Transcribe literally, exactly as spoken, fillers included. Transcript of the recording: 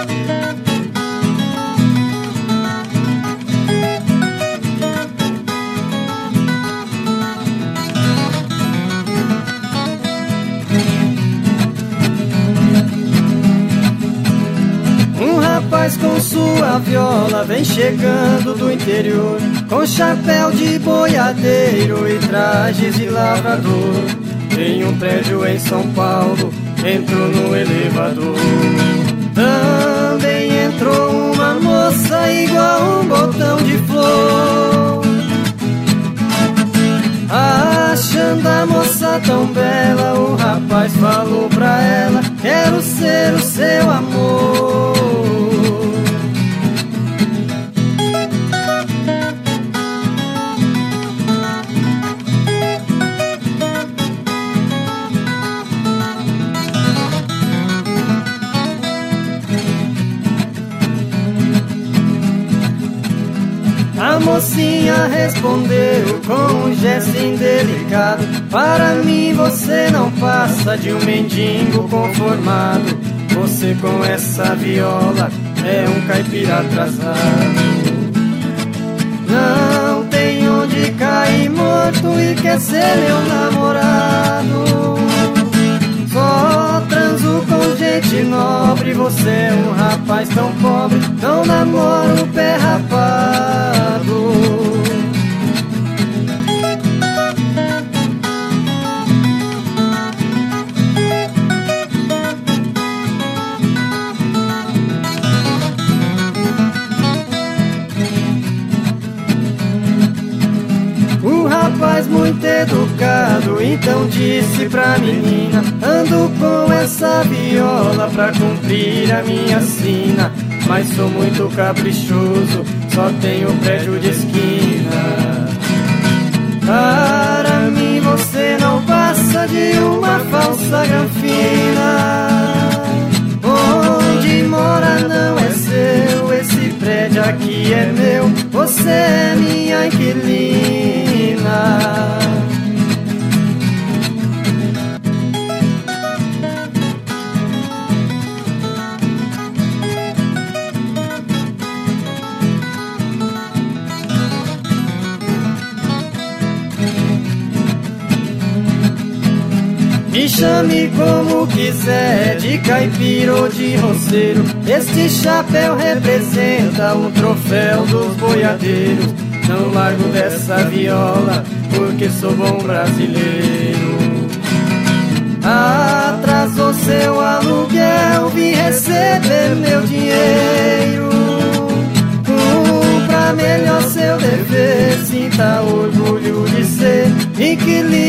Com sua viola vem chegando do interior, com chapéu de boiadeiro e trajes de lavrador. Em um prédio em São Paulo, entrou no elevador. Também entrou uma moça igual um botão de flor. Achando a moça tão bela, o rapaz falou pra ela: quero ser o seu amor. A mocinha respondeu com um gesto indelicado: para mim você não passa de um mendigo conformado. Você com essa viola é um caipira atrasado. Não tem onde cair morto e quer ser meu namorado. Só transo com gente nobre, você é um rapaz tão pobre, não namora o pé rapado. O rapaz muito educado então disse pra menina: ando com essa viola pra cumprir a minha sina, mas sou muito caprichoso, só tenho prédio de esquina. Para mim você não passa de uma falsa granfina. Onde mora não é seu, esse prédio aqui é meu, você é minha inquilina. Me chame como quiser, de caipira ou de roceiro, este chapéu representa um troféu dos boiadeiros. Não largo dessa viola, porque sou bom brasileiro. Atrasou seu aluguel, vim receber meu dinheiro. Cumpra melhor seu dever, sinta orgulho de ser inquilino